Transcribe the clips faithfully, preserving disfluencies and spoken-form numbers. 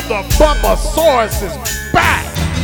The Bumpersaurus is back.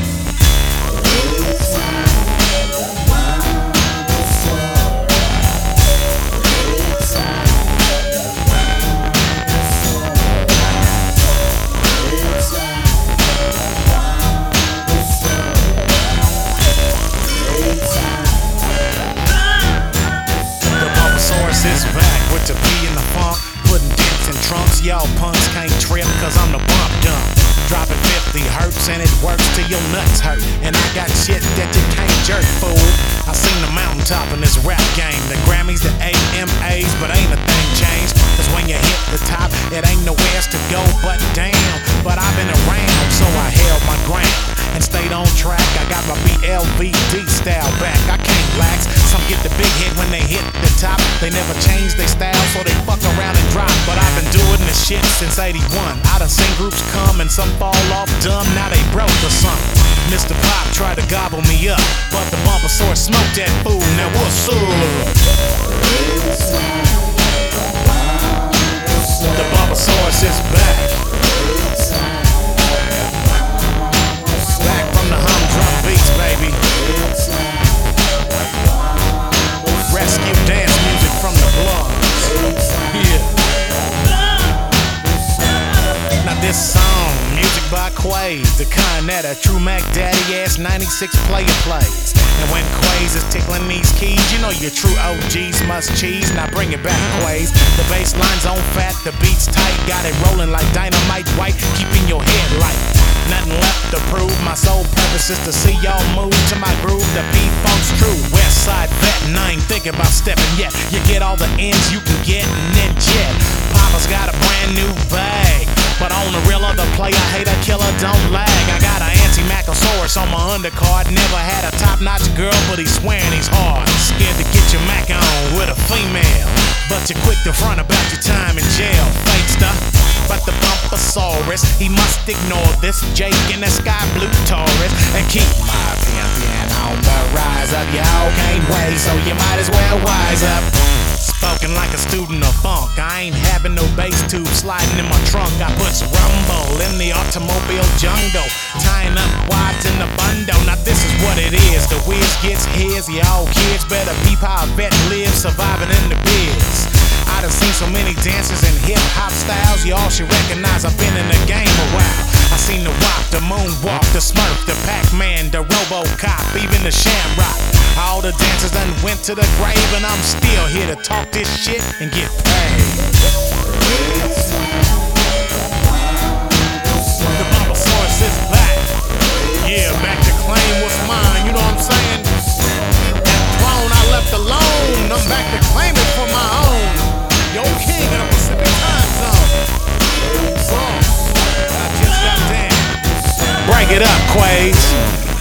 Is back with the B in the funk, putting dents in trunks. Y'all punks can't trip, cause I'm the bump dump. Dropping fifty hertz and it works till your nuts hurt. And I got shit that you can't jerk, fool. I seen the mountaintop in this rap game. The Grammys, the A M As, but ain't a thing changed. Cause when you hit the top, it ain't nowhere else to go but damn. But I've been around, so I held my ground and stayed on track. I got my B L V D style back. I can't lax. Some get the big hit when they hit the top. They never change their style, so they fuck around and drop. But I've been doing this shit since eighty-one. I done seen groups come and some fall off dumb. Now they broke or something. Mister Pop tried to gobble me up, but the Bumpersaurus smoked that fool. Now what's up? The Bumpersaurus is back. Back from the humdrum beats, baby. Rescue dance music from the blood. Yeah. Now this song, music by Quaze, the kind that a true Mac Daddy ass ninety-six player plays. And when Quaze is tickling these keys, you know your true O Gs must cheese. Now bring it back, Quaze. The bass line's on fat, the beat's tight, got it rolling like dynamite white, keeping your head light. Nothing left to prove, my sole purpose is to see y'all move to my groove. The P-Funk's true, West Side vet, and I ain't thinking about stepping yet. You get all the ends you can get and then jet. Papa's got a brand new bag, but on the real other player, hater, killer, don't lag. I got an anti-Macosaurus on my undercard. Never had a top-notch girl, but he's swearing he's hard. Scared to get your Mac on with a female, but you're quick to front about your time in jail, fake stuff. But the Bumpersaurus, he must ignore this Jake in the sky blue Taurus and keep my champion on the rise up. Y'all can't wait, so you might as well wise up. Spoken like a student of funk, I ain't having no bass tube sliding in my trunk. I puts rumble in the automobile jungle, tying up wads in the bundle. Now this is what it is, the whiz gets his. Y'all kids better peep how a vet lives, surviving in the biz. I done seen so many dances and hip-hop styles, y'all should recognize I've been in the game a while. I seen the Wop, the Moonwalk, the Smurf, the Pac-Man, the Robocop, even the Shamrock. All the dancers done went to the grave, and I'm still here to talk this shit and get paid. The Bumpersaurus is back. Yeah, back to claim what's mine, you know what I'm saying? That throne I left alone, I'm back to claim it for my own. Yo, king of the Pacific time zone. Bro, I just got down. Break it up, Quaze.